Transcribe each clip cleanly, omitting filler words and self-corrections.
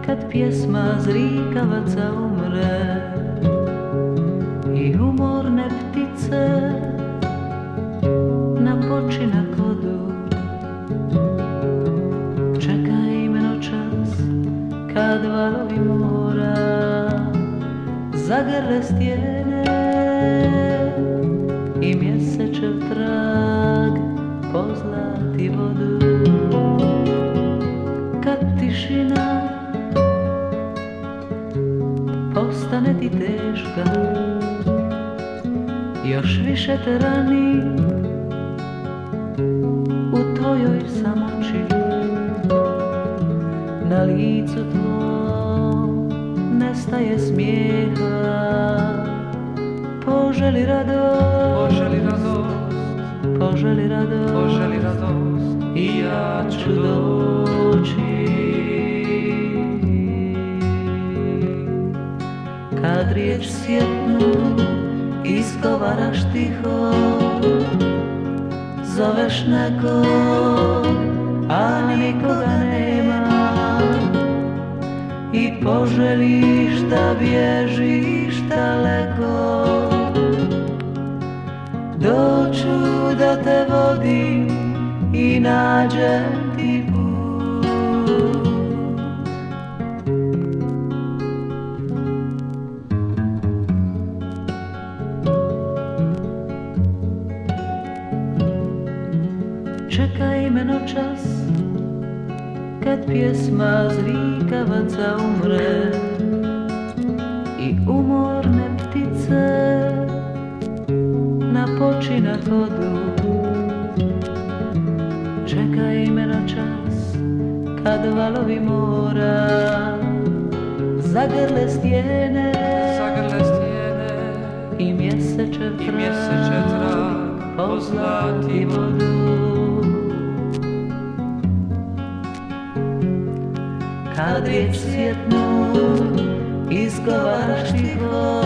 kad pjesma zrikavaca umre i umorne ptice na počinak odu. Čekaj me noćas kad valovi mora zagrle stijene i mjesečev trag pozlati vodu. Kad tišina postane ti teška, još više te rani u tvojoj samoći. Na licu tvom nestaje smijeha, poželi radost, poželi radost, i ja ću doći. Kad riječ sjetnu izgovaraš tiho, zoveš nekog, a nikoga nema, i poželiš da bježiš daleko. Doću da te vodim i nađem ti put. Čekaj me noćas kad pjesma zrikavaca umre i umorne ptice na počinak odu. Čekaj me noćas kad valovi mora zagrle stijene i mjesečev trag pozlati vodu. Kad riječ sjetnu izgovaraš tiho,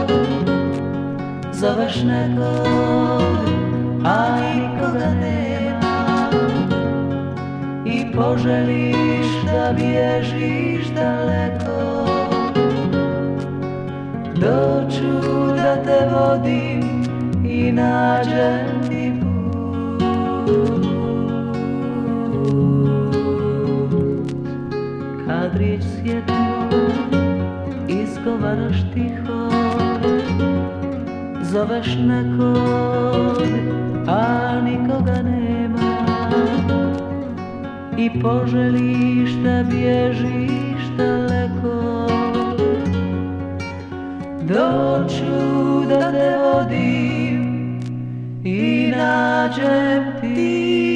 zoveš nekog, a nikoga nema, i poželiš da bježiš daleko. Doću da te vodim i nađem ti put. Kad riječ sjetnu izgovaraš tiho, zoveš nekog, a nikoga nema, i poželiš da bježiš daleko. Doću da te vodim i nađem ti